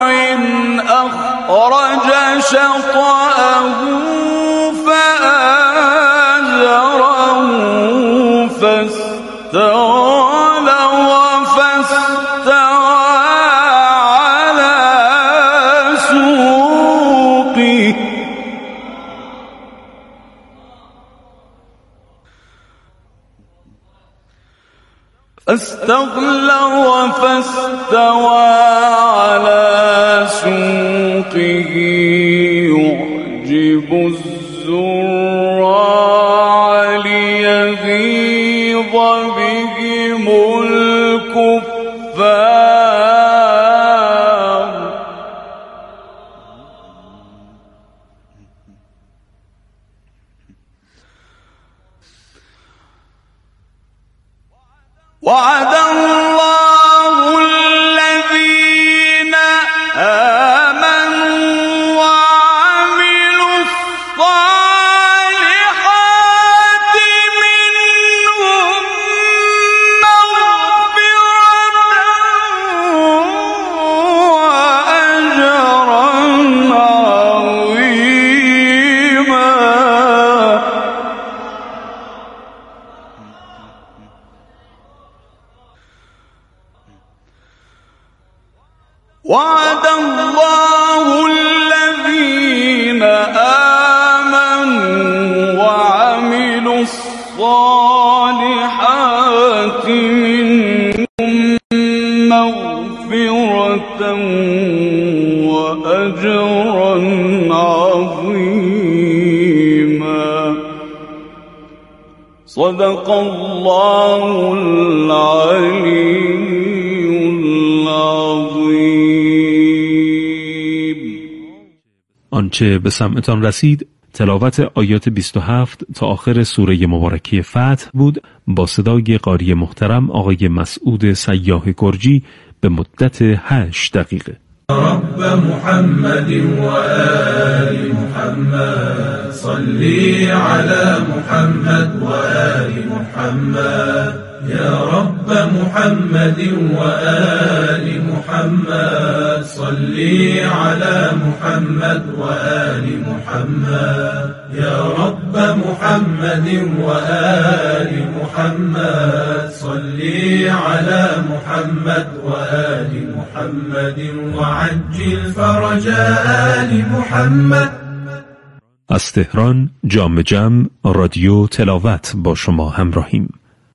أخرج شطأه فآزره فاستوى على سوقه يعجب الزراع ليغيظ بهم الكفار وعد الله الذين آمنوا وعملوا الصالحات منهم مغفرة وأجرا عظيما. وعد الله الذين آمنوا وعملوا الصالحات منهم مغفرة وأجرا عظيما. صدق الله العلي آنچه به سمعتان رسید تلاوت آیات 27 تا آخر سوره مبارکه فتح بود با صدای قاری محترم آقای مسعود سیاح گرجی به مدت 8 دقیقه. رب محمد و آل محمد صلی علی محمد و آل محمد يا رب محمد وآل محمد صلي على محمد وآل محمد يا رب محمد وآل محمد صلي على محمد وآل محمد وعجل فرج آل محمد. از تهران جام جم رادیو تلاوت با شما همراهیم.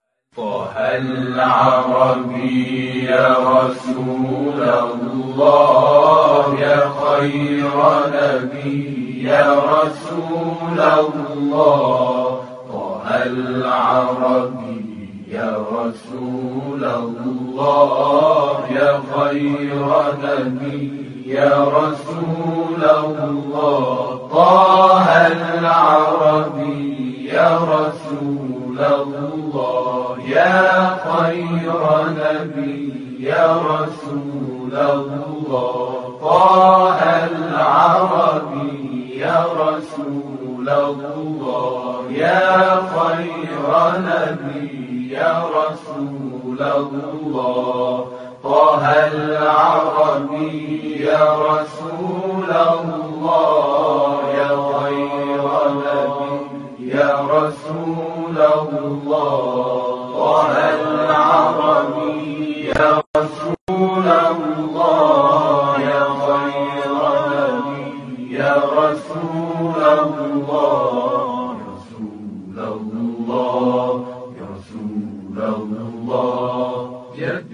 العربي يا رسول الله يا خير نبي يا رسول الله طه العربي يا رسول الله يا خير نبي يا رسول الله طه العربي يا رسول الله يا خير نبي يا رسول الله طه العربي يا رسول الله يا خير نبي يا رسول الله طه العربي يا رسول الله يا خير نبي يا رسول الله طه العربي يا رسول الله يا خير نبي يا رسول الله رسول الله يا رسول الله جد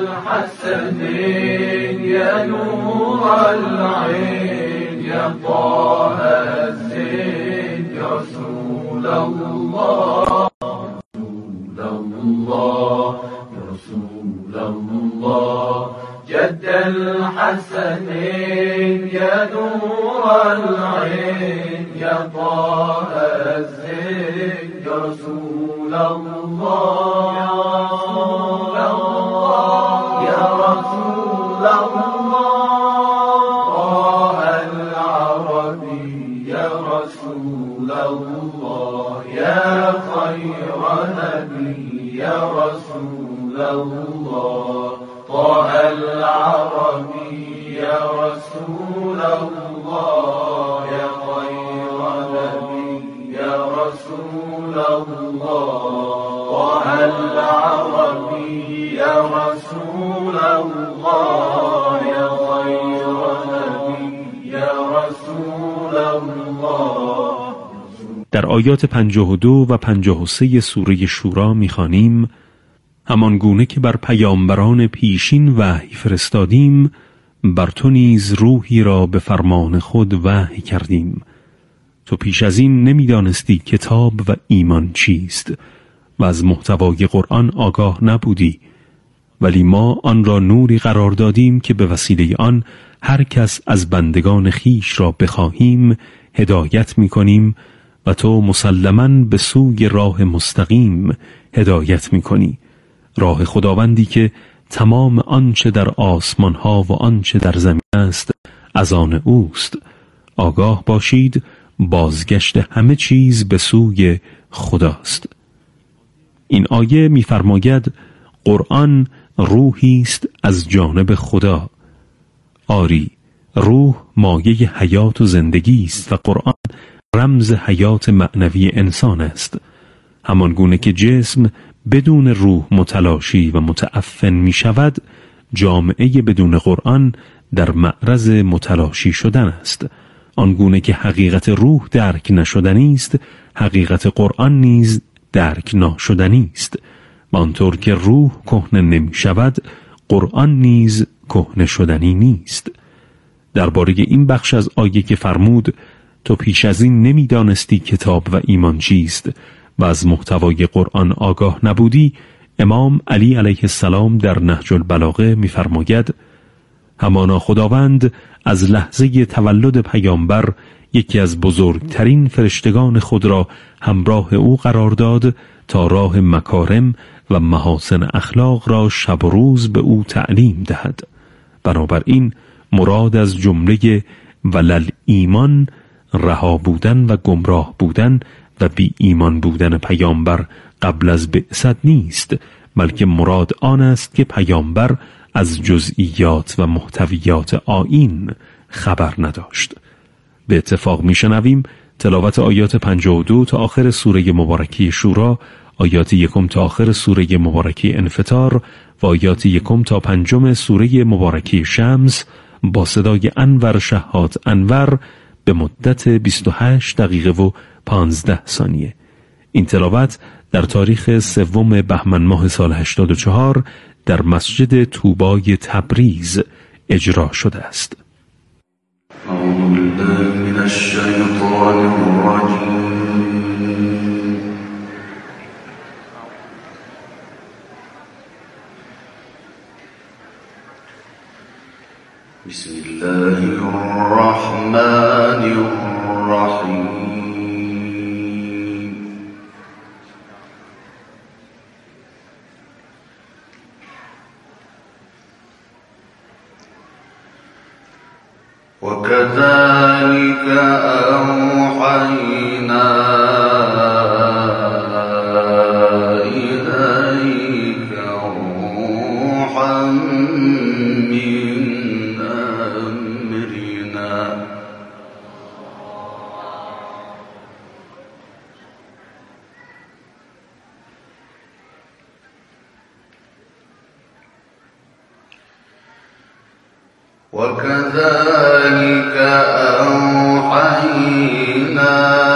الحسنين يا نور العين يا طه الزين يا رسول الله يا رسول الله جد الحسنين يا نور العين يا طه الزين يا رسول الله يا رسول الله طه العربي يا رسول الله يا خير نبي يا رسول الله طه العربي يا رسول الله يا خير نبي يا رسول الله وهل عربي يا رسول الله يا خير نبي يا رسول الله. در آیات 52 و 53 سوره شورا می‌خوانیم: همان گونه که بر پیامبران پیشین وحی فرستادیم، بر تو نیز روحی را به فرمان خود وحی کردیم. تو پیش از این نمیدانستی کتاب و ایمان چیست و از محتوای قرآن آگاه نبودی، ولی ما آن را نوری قرار دادیم که به وسیله آن هر کس از بندگان خیش را بخواهیم هدایت می‌کنیم و تو مسلماً به سوی راه مستقیم هدایت می‌کنی، راه خداوندی که تمام آنچه در آسمان ها و آنچه در زمین است از آن اوست. آگاه باشید بازگشت همه چیز به سوی خداست. این آیه می‌فرماید قرآن روحی است از جانب خدا. آری، روح مایه حیات و زندگی است و قرآن رمز حیات معنوی انسان است. همان گونه که جسم بدون روح متلاشی و متعفن می شود، جامعه بدون قرآن در معرض متلاشی شدن است. آنگونه که حقیقت روح درک نشدنی است، حقیقت قرآن نیز درک ناشدنی است. و آنطور که روح کهنه نمی شود، قرآن نیز کهنه شدنی نیست. درباره این بخش از آیه که فرمود تو پیش از این نمیدانستی کتاب و ایمان چیست و از محتوای قرآن آگاه نبودی، امام علی علیه السلام در نهج البلاغه می‌فرماید همانا خداوند از لحظه تولد پیامبر یکی از بزرگترین فرشتگان خود را همراه او قرار داد تا راه مکارم و محاسن اخلاق را شب و روز به او تعلیم دهد. بنابراین مراد از جمله ولل ایمان رها بودن و گمراه بودن و بی ایمان بودن پیامبر قبل از بعثت نیست، بلکه مراد آن است که پیامبر از جزئیات و محتویات آیین خبر نداشت. به اتفاق میشنویم تلاوت آیات 52 تا آخر سوره مبارکه شورا، آیات 1 تا آخر سوره مبارکه انفطار و آیات 1 تا 5 سوره مبارکه شمس با صدای انور شهاد انور به مدت 28 دقیقه و 15 ثانیه. این تلاوت در تاریخ 3 بهمن ماه سال 84 در مسجد طوبای تبریز اجرا شده است. اعوذ بالله من الشیطان الرجیم. بسم الله الرحمن الرحیم. وكذلك أوحينا إليك روحا من أمرنا وكذلك أوحينا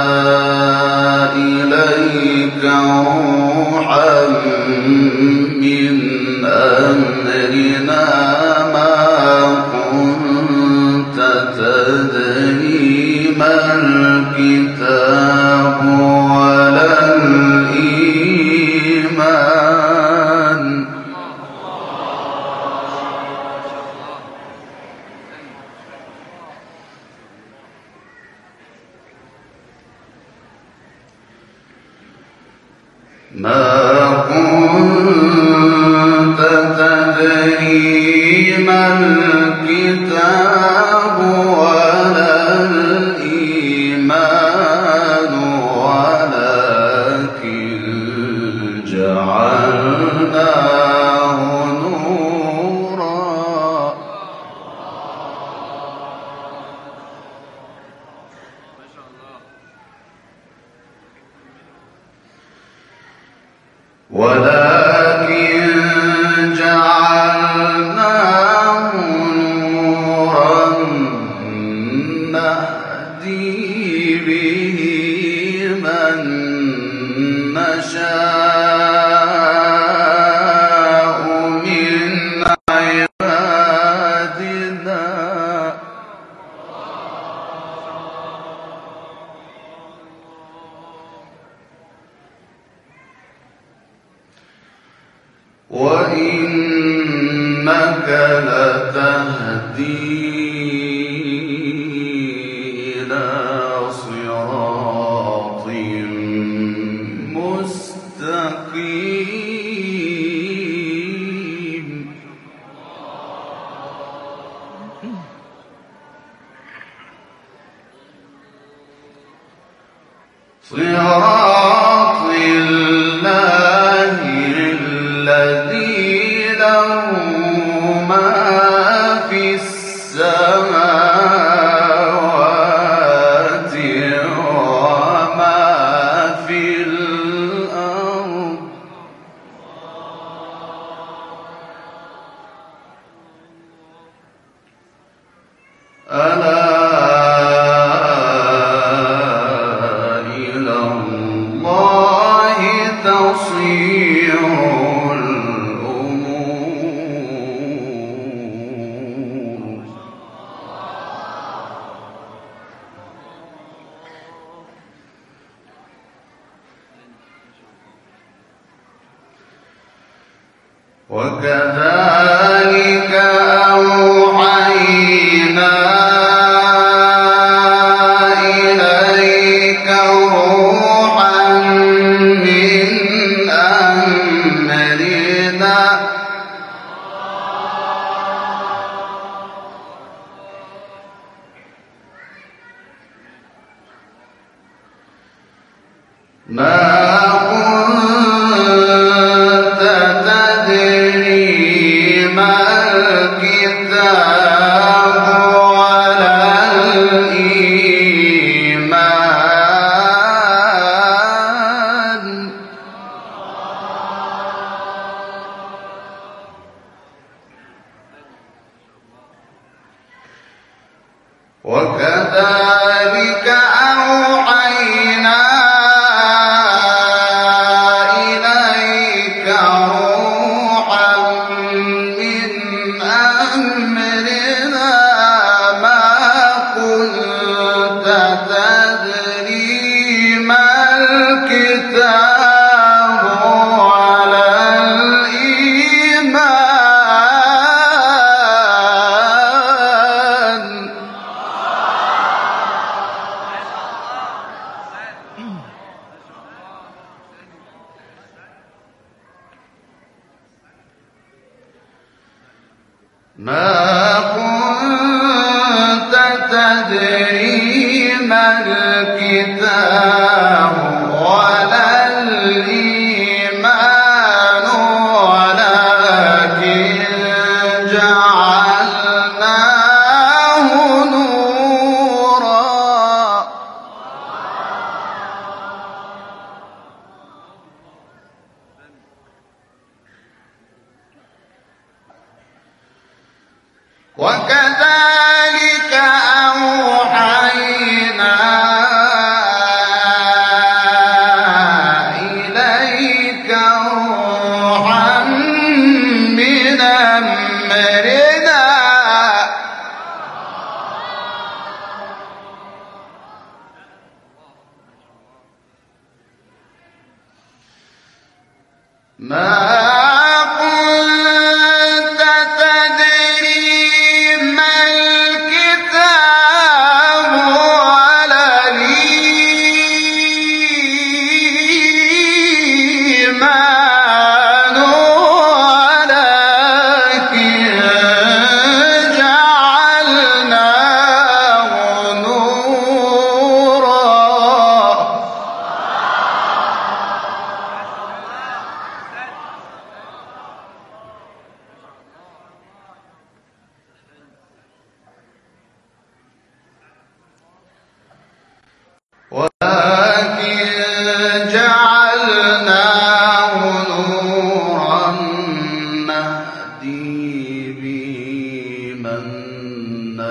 إليك روحا من أمرنا ما كنت تدري ما الكتاب ولا الإيمان ما كنت تدري ما الكتاب ولا الإيمان ولكن جعلناه نورا ولكن جعلناه نورا نهدي به من نشاء من عبادنا وإنك لتهدي إلى صراط مستقيم صراط الله الذي له ما في السماوات وما في الأرض ألا إلى الله تصير الأمور وكذلك أوحينا إليك روحا من أمرنا ما كنت تدري ما الكتاب ولا الإيمان وكذلك أوحينا إليك روحا من أمرنا ما كنت تدري ما الكتاب ولا الإيمان ما كنت تدري ما الكتاب ولا الإيمان ولكن جعلناه نورا وكذلك أوحينا إليك روحا من أمرنا ما كنت تدري ما الكتاب ولا الإيمان ولكن جعلناه نورا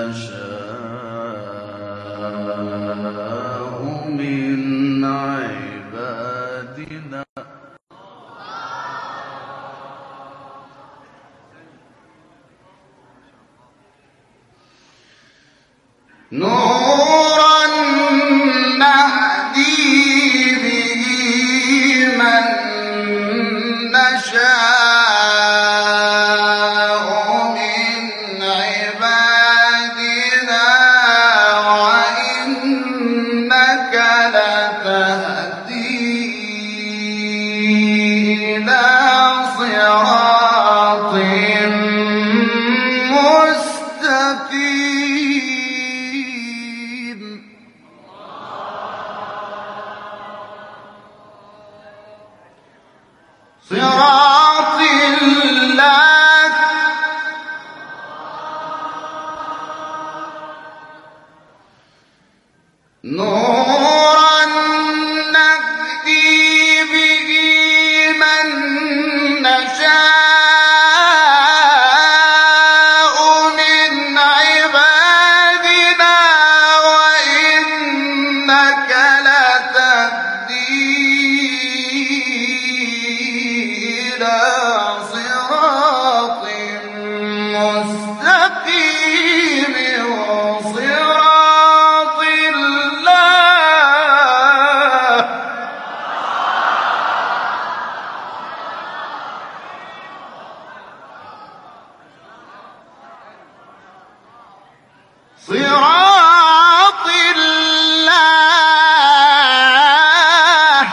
نشاء من عبادنا نورا نهدي به من نشاء من عبادنا وإنك لتهدي إلى صراط مستقيم صراط الله نورا نهدي به من نشاء من عبادنا وإنك لتهدي إلى صراط مستقيم صراط الله صراط الله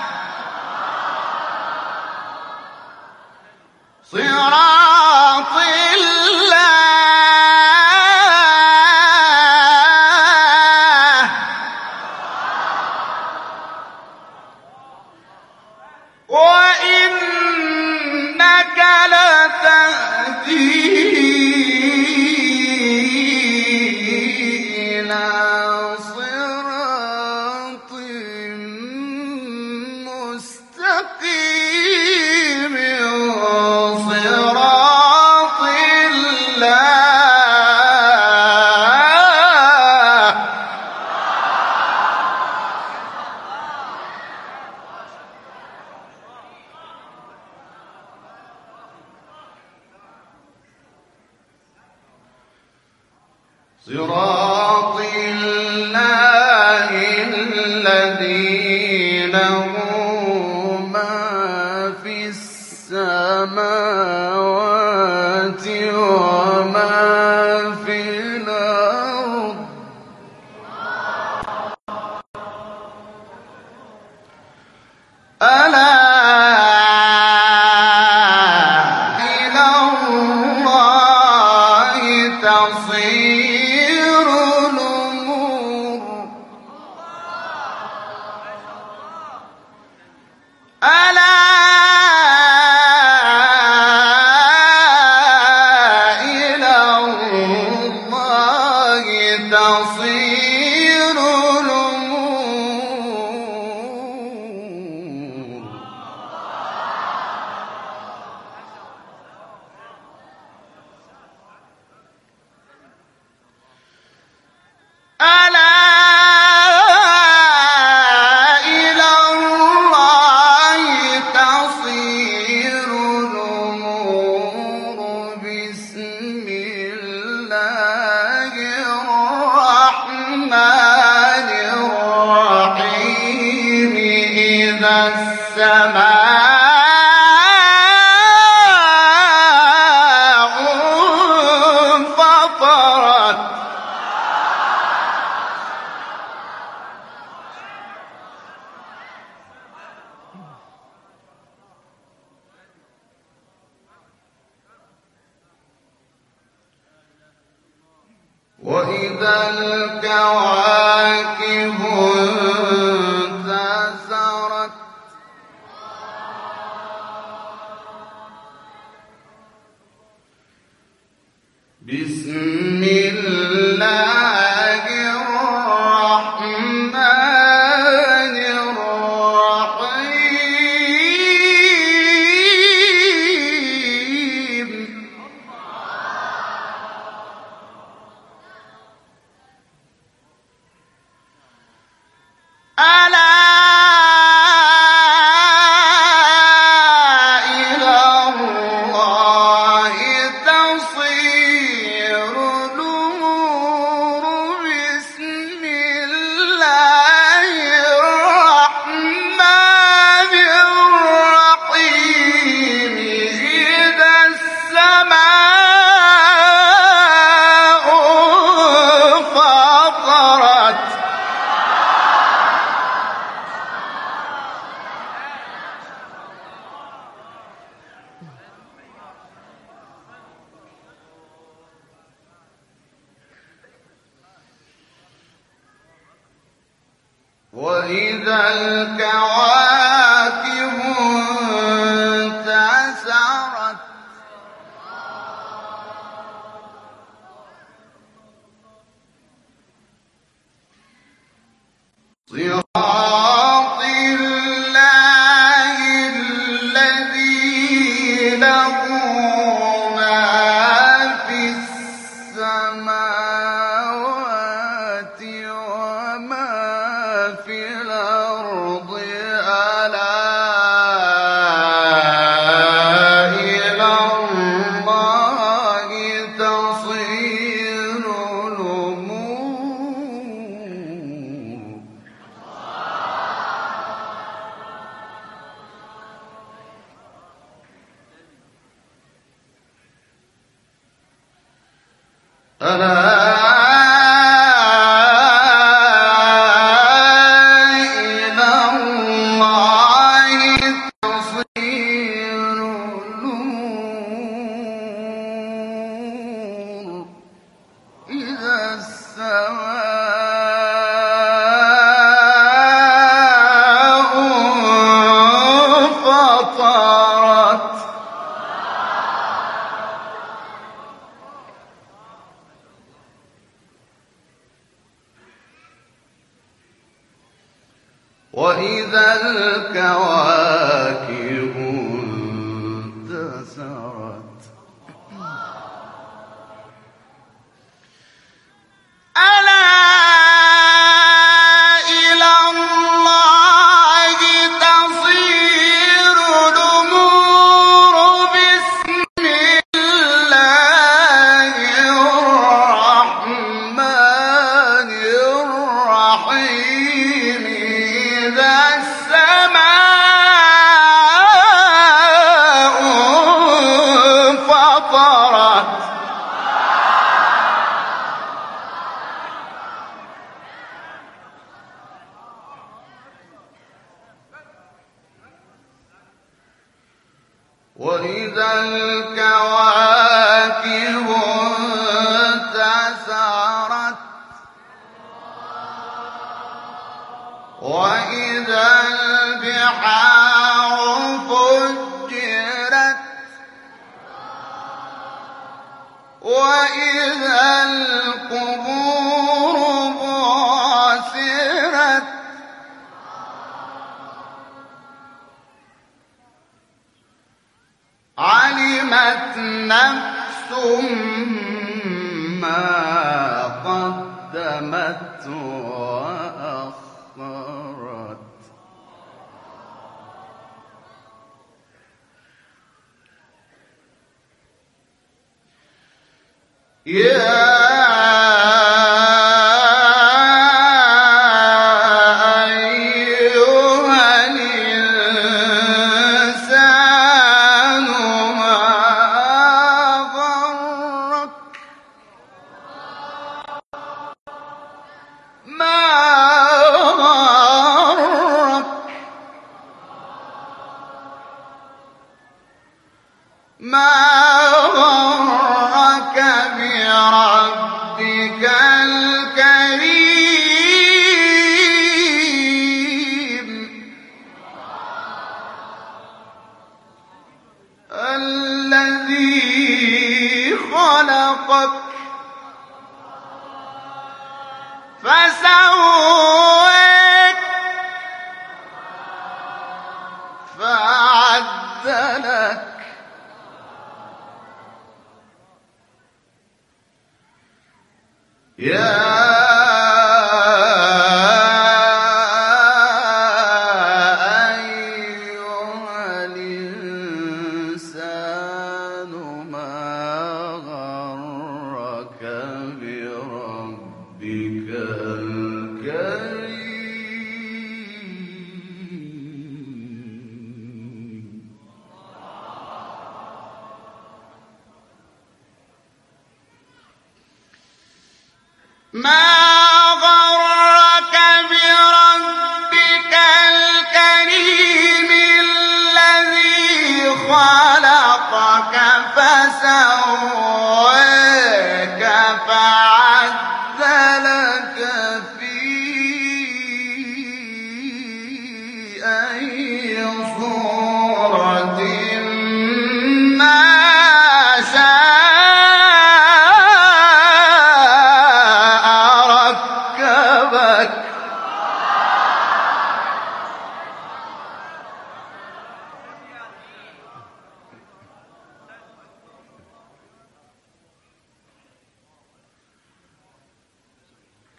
صراط الله وإنك لتهدي إلى صراط مستقيم صراط الله صراط الله الذي له ما في السماوات وما في الأرض ألا إلى الله تصير الأمور ألا إلى الله تصير الأمور ألا إلى الله تصير الأمور بسم الله الرحمن الرحيم إذا السماء انفطرت وإذا الكواكب انتثرت بسم الله الرحمن الرحيم وإذا الكواكب انتثرت صراط الله الذي له ما في السماوات وما في الأرض ألا إلى الله تصير الأمور ألا إلى الله تصير الأمور إذا السماء انفطرت وإذا الكواكب انتثرت ألا إلى الله تصير الأمور بسم الله الرحمن الرحيم إذا السماء انفطرت وإذا الكواكب انتثرت وإذا البحار فجرت وإذا القبور بعثرت علمت نفس ما قدمت وأخرت يا أيها الإنسان ما غرك ما غرك بربك الكريم الذي خلقك فسواك فعدلك يا أيها الإنسان ما غرك بربك الكريم ما غرك بربك الكريم الذي خلقك فسواك فعدلك في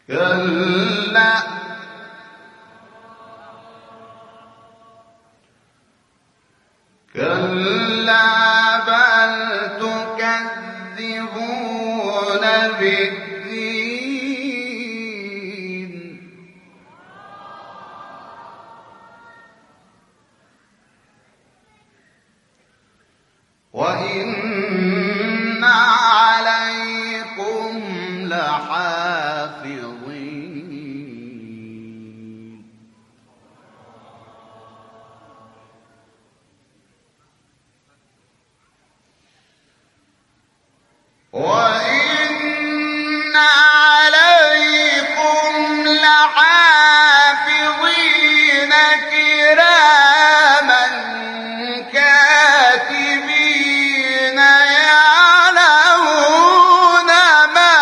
كلا بل تكذبون بالدين وإن عليكم لحافظين وإن عليكم لحافظين كراما كاتبين يعلمون ما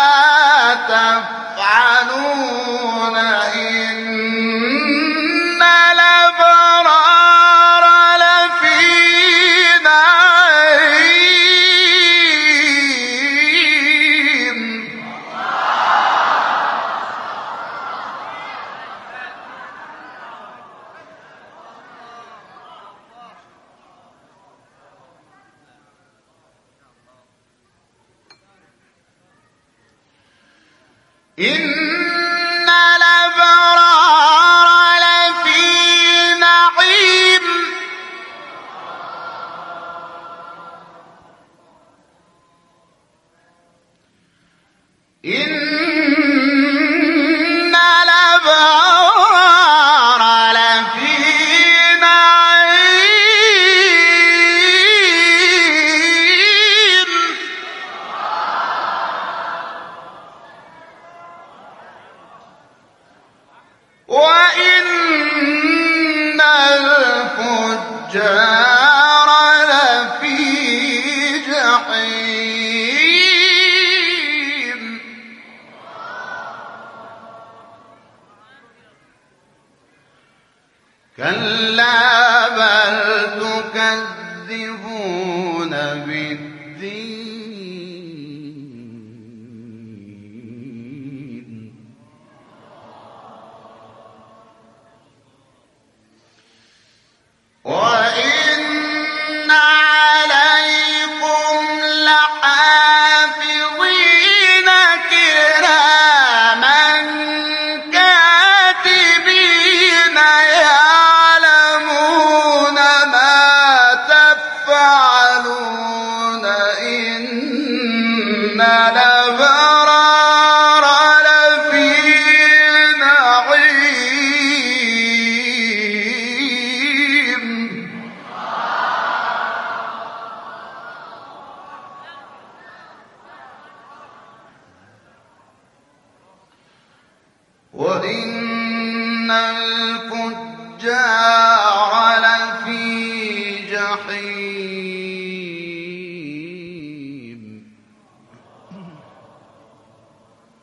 تفعلون إن الأبرار لفي نعيم إن الأبرار لفي نعيم إن الأبرار لفي نعيم وإن الفجار لفي جحيم كلا بل تكذبون بالدين وإن عليكم لحافظين كراما كاتبين يعلمون ما تفعلون إن الأبرار لفي نعيم وإن الفجار